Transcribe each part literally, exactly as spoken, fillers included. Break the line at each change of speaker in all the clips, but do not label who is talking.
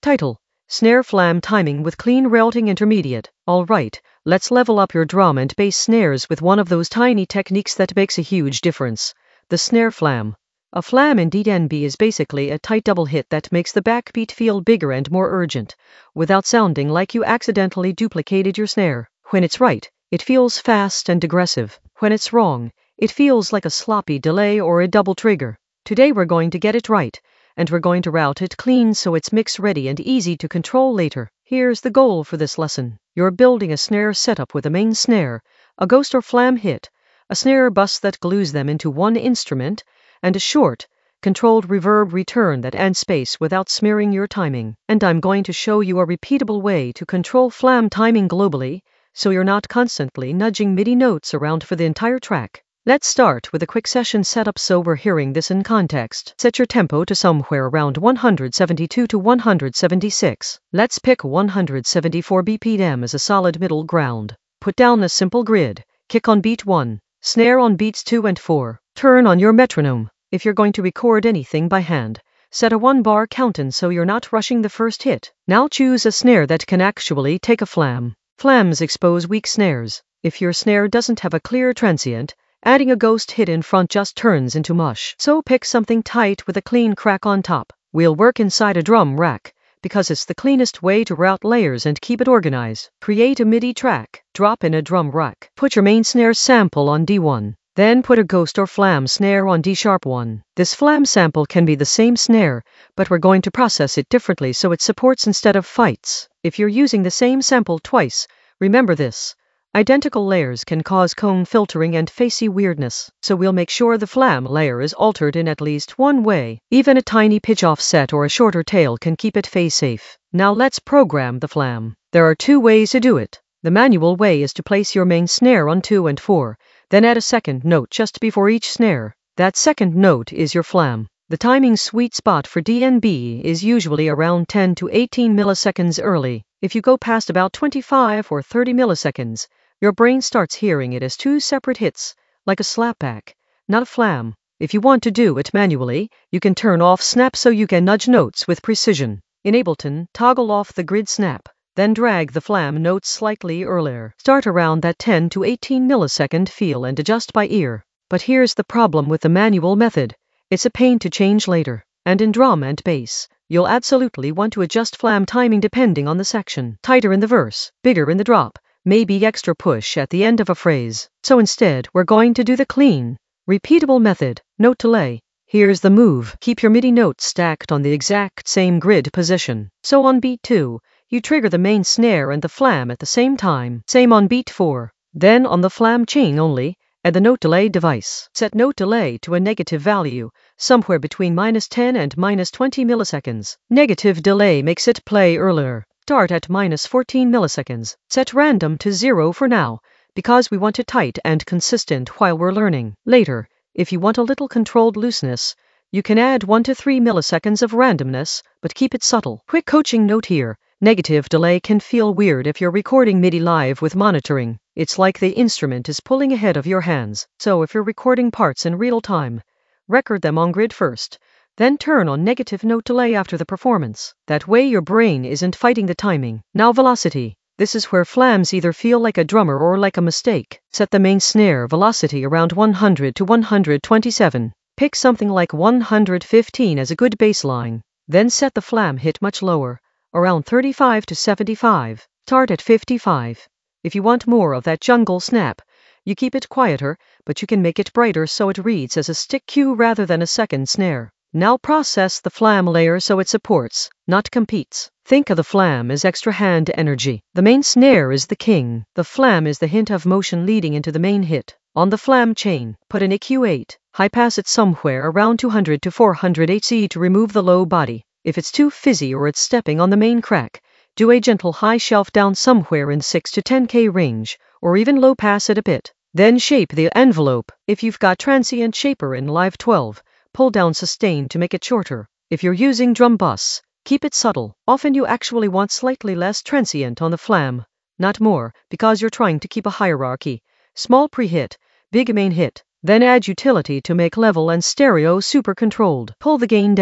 Title: Snare Flam Timing with Clean Routing Intermediate. Alright, let's level up your drum and bass snares with one of those tiny techniques that makes a huge difference. The snare flam. A flam in D N B is basically a tight double hit that makes the backbeat feel bigger and more urgent, without sounding like you accidentally duplicated your snare. When it's right, it feels fast and aggressive. When it's wrong, it feels like a sloppy delay or a double trigger. Today we're going to get it right, and we're going to route it clean so it's mix ready and easy to control later. Here's the goal for this lesson. You're building a snare setup with a main snare, a ghost or flam hit, a snare bus that glues them into one instrument, and a short, controlled reverb return that adds space without smearing your timing. And I'm going to show you a repeatable way to control flam timing globally, so you're not constantly nudging MIDI notes around for the entire track. Let's start with a quick session setup so we're hearing this in context. Set your tempo to somewhere around one seventy-two to one seventy-six. Let's pick one seventy-four B P M as a solid middle ground. Put down a simple grid. Kick on beat one, snare on beats two and four. Turn on your metronome. If you're going to record anything by hand, set a one-bar count in so you're not rushing the first hit. Now choose a snare that can actually take a flam. Flams expose weak snares. If your snare doesn't have a clear transient, adding a ghost hit in front just turns into mush. So pick something tight with a clean crack on top. We'll work inside a drum rack, because it's the cleanest way to route layers and keep it organized. Create a MIDI track. Drop in a drum rack. Put your main snare sample on D one. Then put a ghost or flam snare on D sharp one. This flam sample can be the same snare, but we're going to process it differently so it supports instead of fights. If you're using the same sample twice, remember this. Identical layers can cause cone filtering and facey weirdness, so we'll make sure the flam layer is altered in at least one way. Even a tiny pitch offset or a shorter tail can keep it phase safe. Now let's program the flam. There are two ways to do it. The manual way is to place your main snare on two and four, then add a second note just before each snare. That second note is your flam. The timing sweet spot for D N B is usually around ten to eighteen milliseconds early. If you go past about twenty-five or thirty milliseconds, your brain starts hearing it as two separate hits, like a slapback, not a flam. If you want to do it manually, you can turn off snap so you can nudge notes with precision. In Ableton, toggle off the grid snap, then drag the flam notes slightly earlier. Start around that ten to eighteen millisecond feel and adjust by ear. But here's the problem with the manual method. It's a pain to change later. And in drum and bass, you'll absolutely want to adjust flam timing depending on the section. Tighter in the verse, bigger in the drop, maybe extra push at the end of a phrase. So instead, we're going to do the clean, repeatable method. Note delay. Here's the move. Keep your MIDI notes stacked on the exact same grid position. So on beat two, you trigger the main snare and the flam at the same time. Same on beat four. Then on the flam chain only, add the note delay device. Set note delay to a negative value, somewhere between minus ten and minus twenty milliseconds. Negative delay makes it play earlier. Start at minus fourteen milliseconds. Set random to zero for now, because we want it tight and consistent while we're learning. Later, if you want a little controlled looseness, you can add one to three milliseconds of randomness, but keep it subtle. Quick coaching note here. Negative delay can feel weird if you're recording MIDI live with monitoring. It's like the instrument is pulling ahead of your hands. So if you're recording parts in real time, record them on grid first. Then turn on negative note delay after the performance. That way your brain isn't fighting the timing. Now velocity. This is where flams either feel like a drummer or like a mistake. Set the main snare velocity around one hundred to one twenty-seven. Pick something like one fifteen as a good baseline. Then set the flam hit much lower, around thirty-five to seventy-five. Start at fifty-five. If you want more of that jungle snap, you keep it quieter, but you can make it brighter so it reads as a stick cue rather than a second snare. Now process the flam layer so it supports, not competes. Think of the flam as extra hand energy. The main snare is the king. The flam is the hint of motion leading into the main hit. On the flam chain, put an E Q eight. High pass it somewhere around two hundred to four hundred hertz to remove the low body. If it's too fizzy or it's stepping on the main crack, do a gentle high shelf down somewhere in six to ten K range, or even low pass it a bit. Then shape the envelope. If you've got transient shaper in Live twelve, pull down sustain to make it shorter. If you're using drum bus, keep it subtle. Often you actually want slightly less transient on the flam, not more, because you're trying to keep a hierarchy. Small pre-hit, big main hit. Then add utility to make level and stereo super controlled. Pull the gain down.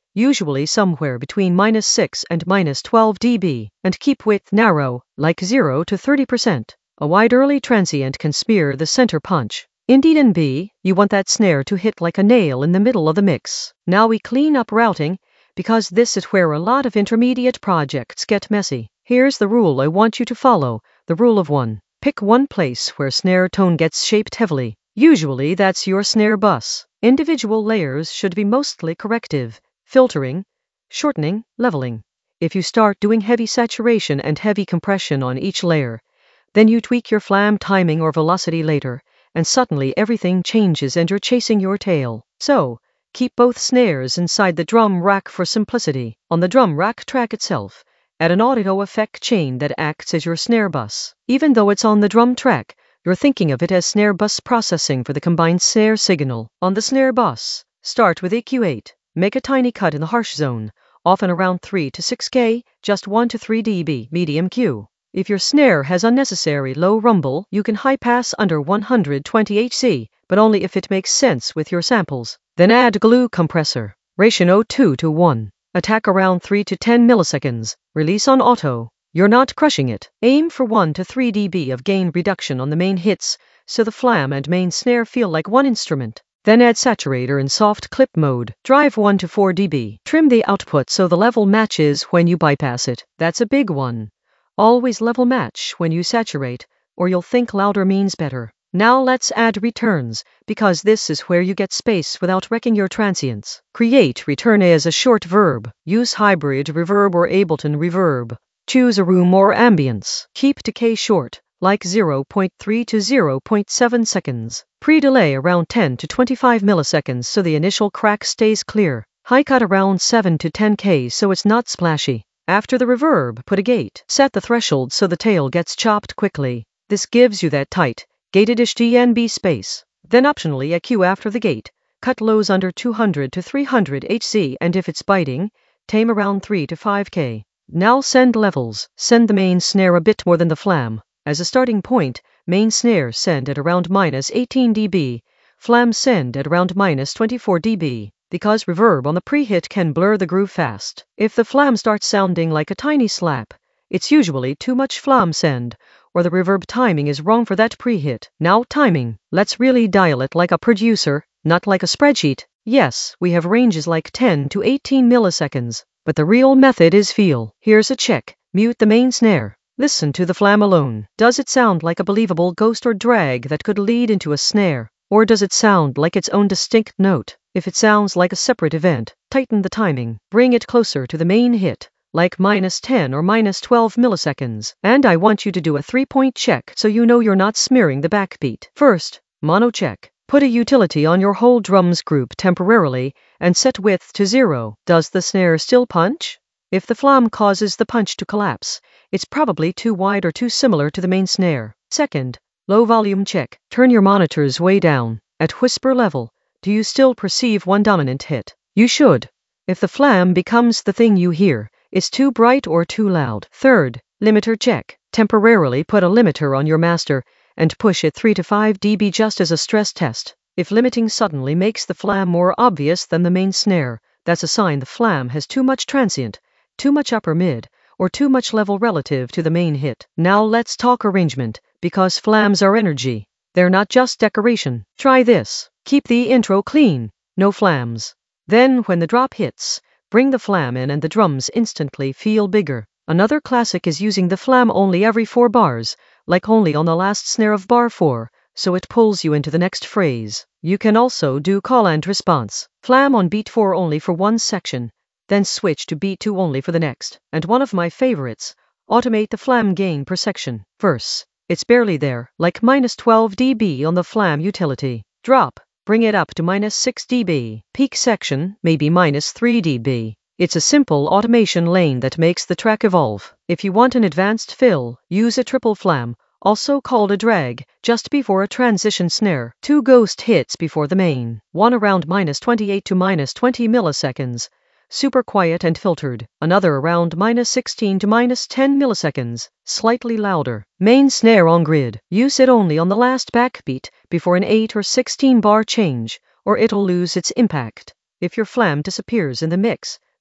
usually somewhere between minus six and minus twelve decibels, and keep width narrow, like zero to thirty percent. A wide early transient can smear the center punch. Indeed in B, you want that snare to hit like a nail in the middle of the mix. Now we clean up routing, because this is where a lot of intermediate projects get messy. Here's the rule I want you to follow, the rule of one. Pick one place where snare tone gets shaped heavily. Usually that's your snare bus. Individual layers should be mostly corrective, filtering, shortening, leveling. If you start doing heavy saturation and heavy compression on each layer, then you tweak your flam timing or velocity later, and suddenly everything changes and you're chasing your tail. So, keep both snares inside the drum rack for simplicity. On the drum rack track itself, add an audio effect chain that acts as your snare bus. Even though it's on the drum track, you're thinking of it as snare bus processing for the combined snare signal. On the snare bus, start with E Q eight. Make a tiny cut in the harsh zone, often around three to six K, just one to three decibels, medium Q. If your snare has unnecessary low rumble, you can high pass under one hundred twenty hertz, but only if it makes sense with your samples. Then add glue compressor, ratio two to one. Attack around three to ten milliseconds. Release on auto. You're not crushing it. Aim for one to three decibels of gain reduction on the main hits, so the flam and main snare feel like one instrument. Then add saturator in soft clip mode. Drive one to four decibels. Trim the output so the level matches when you bypass it. That's a big one. Always level match when you saturate, or you'll think louder means better. Now let's add returns, because this is where you get space without wrecking your transients. Create return as a short verb. Use hybrid reverb or Ableton reverb. Choose a room or ambience. Keep decay short, like zero point three to zero point seven seconds. Pre-delay around ten to twenty-five milliseconds so the initial crack stays clear. High cut around seven to ten K so it's not splashy. After the reverb, put a gate. Set the threshold so the tail gets chopped quickly. This gives you that tight, gated-ish D N B space. Then optionally E Q after the gate. Cut lows under two hundred to three hundred hertz, and if it's biting, tame around three to five K. Now send levels. Send the main snare a bit more than the flam. As a starting point, main snare send at around minus eighteen decibels, flam send at around minus twenty-four decibels. Because reverb on the pre-hit can blur the groove fast. If the flam starts sounding like a tiny slap, it's usually too much flam send, or the reverb timing is wrong for that pre-hit. Now timing. Let's really dial it like a producer, not like a spreadsheet. Yes, we have ranges like ten to eighteen milliseconds, but the real method is feel. Here's a check. Mute the main snare. Listen to the flam alone. Does it sound like a believable ghost or drag that could lead into a snare? Or does it sound like its own distinct note? If it sounds like a separate event, tighten the timing. Bring it closer to the main hit, like minus ten or minus twelve milliseconds. And I want you to do a three-point check so you know you're not smearing the backbeat. First, mono check. Put a utility on your whole drums group temporarily and set width to zero. Does the snare still punch? If the flam causes the punch to collapse, it's probably too wide or too similar to the main snare. Second, low volume check. Turn your monitors way down. At whisper level, do you still perceive one dominant hit? You should. If the flam becomes the thing you hear, it's too bright or too loud. Third, limiter check. Temporarily put a limiter on your master and push it three to five decibels just as a stress test. If limiting suddenly makes the flam more obvious than the main snare, that's a sign the flam has too much transient, too much upper mid, or too much level relative to the main hit. Now let's talk arrangement, because flams are energy. They're not just decoration. Try this. Keep the intro clean, no flams. Then when the drop hits, bring the flam in and the drums instantly feel bigger. Another classic is using the flam only every four bars, like only on the last snare of bar four, so it pulls you into the next phrase. You can also do call and response. Flam on beat four only for one section, then switch to beat two only for the next. And one of my favorites, automate the flam gain per section. Verse. It's barely there, like minus twelve decibels on the flam utility. Drop. Bring it up to minus six decibels. Peak section, maybe minus three decibels. It's a simple automation lane that makes the track evolve. If you want an advanced fill, use a triple flam, also called a drag, just before a transition snare. Two ghost hits before the main. One around minus twenty-eight to minus twenty milliseconds. Super quiet and filtered. Another around minus sixteen to minus ten milliseconds, slightly louder. Main snare on grid. Use it only on the last backbeat before an eight or sixteen bar change, or it'll lose its impact. If your flam disappears in the mix,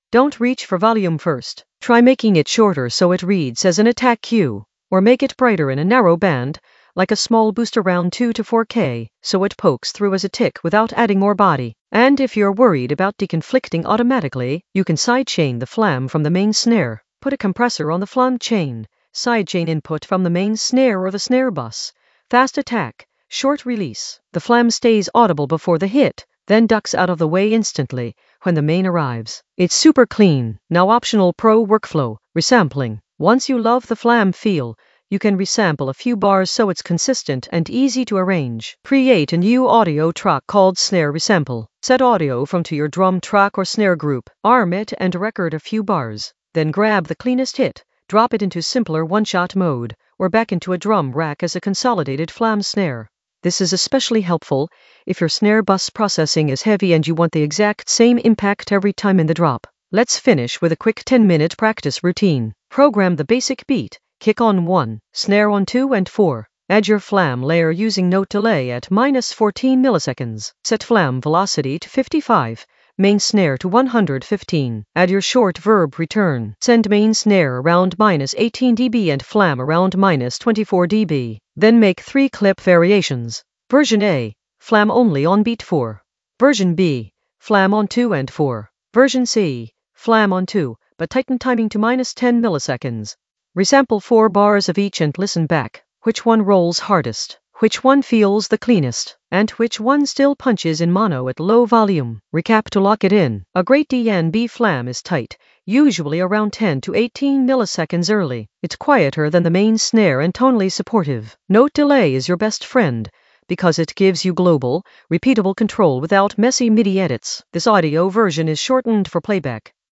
Don't reach for volume first. Try making it shorter so it reads as an attack cue, or make it brighter in a narrow band, like a small boost around two to four K, so it pokes through as a tick without adding more body. And if you're worried about deconflicting automatically, you can sidechain the flam from the main snare. Put a compressor on the flam chain, sidechain input from the main snare or the snare bus. Fast attack, short release. The flam stays audible before the hit, then ducks out of the way instantly when the main arrives. It's super clean. Now optional pro workflow, resampling. Once you love the flam feel, you can resample a few bars so it's consistent and easy to arrange. Create a new audio track called Snare Resample. Set audio from to your drum track or snare group. Arm it and record a few bars. Then grab the cleanest hit, drop it into simpler one-shot mode, or back into a drum rack as a consolidated flam snare. This is especially helpful if your snare bus processing is heavy and you want the exact same impact every time in the drop. Let's finish with a quick ten minute practice routine. Program the basic beat. Kick on one, snare on two and four. Add your flam layer using note delay at minus fourteen milliseconds. Set flam velocity to fifty-five, main snare to one hundred fifteen. Add your short verb return. Send main snare around minus eighteen decibels and flam around minus twenty-four decibels. Then make three clip variations. Version A, flam only on beat four. Version B, flam on two and four. Version C, flam on two, but tighten timing to minus ten milliseconds. Resample four bars of each and listen back. Which one rolls hardest? Which one feels the cleanest? And which one still punches in mono at low volume? Recap to lock it in. A great D N B flam is tight, usually around ten to eighteen milliseconds early. It's quieter than the main snare and tonally supportive. Note delay is your best friend, because it gives you global, repeatable control without messy MIDI edits. This audio version is shortened for playback.